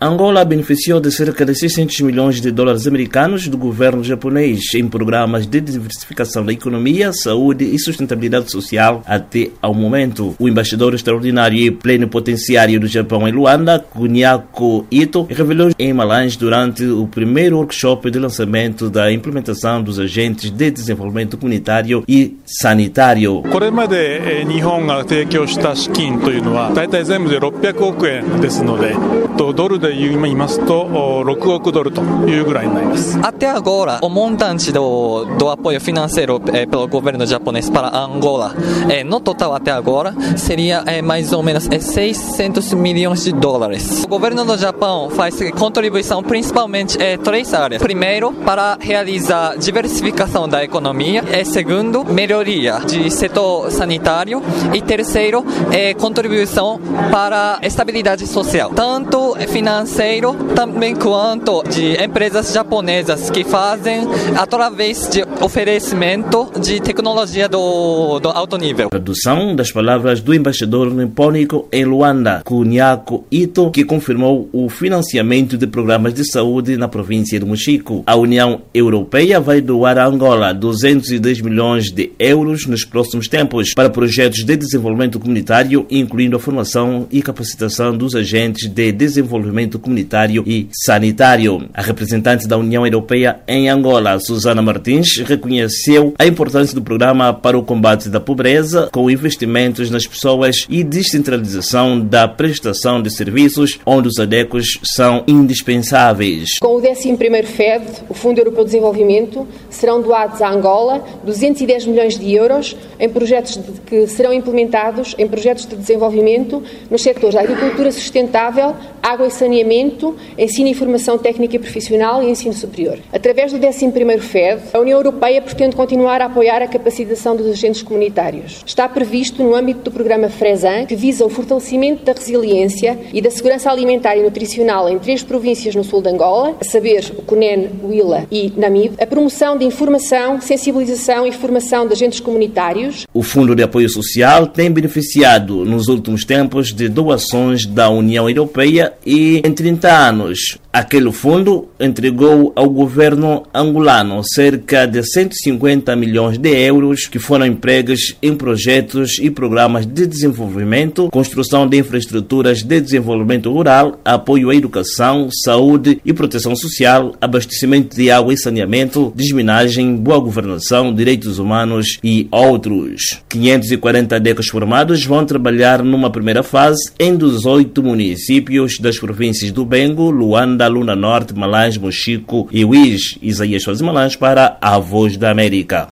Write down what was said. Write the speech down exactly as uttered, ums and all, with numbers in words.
Angola beneficiou de cerca de seiscentos milhões de dólares americanos do governo japonês em programas de diversificação da economia, saúde e sustentabilidade social até ao momento. O embaixador extraordinário e plenipotenciário do Japão em Luanda, Kuniako Ito, revelou em Malange durante o primeiro workshop de lançamento da implementação dos agentes de desenvolvimento comunitário e sanitário. これまで日本が提供した資金というのは大体全部でろっぴゃくおくえんですので、ドルで言いますとろくおくドルというぐらいになります。 Até agora, o montante do, do apoio financeiro eh, pelo governo japonês para Angola, eh, no total até agora, seria eh, mais ou menos eh, seiscentos milhões de dólares. O governo do Japão faz contribuição principalmente em eh, três áreas. Primeiro, para realizar diversificação da economia. E segundo, melhoria de setor sanitário. E terceiro, eh, contribuição para a estabilidade social. Tanto financeiro também quanto de empresas japonesas que fazem através de oferecimento de tecnologia do, do alto nível. Tradução das palavras do embaixador nipônico em Luanda, Kuniako Ito, que confirmou o financiamento de programas de saúde na província de Mochico. A União Europeia vai doar a Angola duzentos e dez milhões de euros nos próximos tempos para projetos de desenvolvimento comunitário, incluindo a formação e capacitação dos agentes de desenvolvimento comunitário e sanitário. A representante da União Europeia em Angola, Susana Martins, reconheceu a importância do programa para o combate da pobreza, com investimentos nas pessoas e descentralização da prestação de serviços, onde os adecos são indispensáveis. Com o décimo primeiro F E D, o Fundo Europeu de Desenvolvimento, serão doados à Angola duzentos e dez milhões de euros em projetos de, que serão implementados em projetos de desenvolvimento nos setores da agricultura sustentável, água e saneamento, ensino e formação técnica e profissional e ensino superior. Através do décimo primeiro F E D, a União Europeia pretende continuar a apoiar a capacitação dos agentes comunitários. Está previsto no âmbito do programa FRESAN, que visa o fortalecimento da resiliência e da segurança alimentar e nutricional em três províncias no sul de Angola, a saber, o Cunene, o Huila e Namibe, a promoção de informação, sensibilização e formação de agentes comunitários. O Fundo de Apoio Social tem beneficiado nos últimos tempos de doações da União Europeia e, em trinta anos, aquele fundo entregou ao governo angolano cerca de cento e cinquenta milhões de euros que foram empregos em projetos e programas de desenvolvimento, construção de infraestruturas de desenvolvimento rural, apoio à educação, saúde e proteção social, abastecimento de água e saneamento, desminagem, boa governação, direitos humanos e outros. quinhentos e quarenta adecos formados vão trabalhar numa primeira fase em dezoito municípios das províncias do Bengo, Luanda, Luna Norte, Malange, Mochico e Uís. Isaías Malange para a Voz da América.